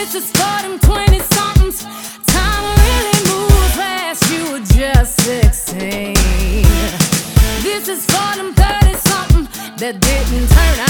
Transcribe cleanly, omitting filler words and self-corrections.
This is for them 20-somethings. Time really moves fast, you were just 16. This is for them 30-something that didn't turn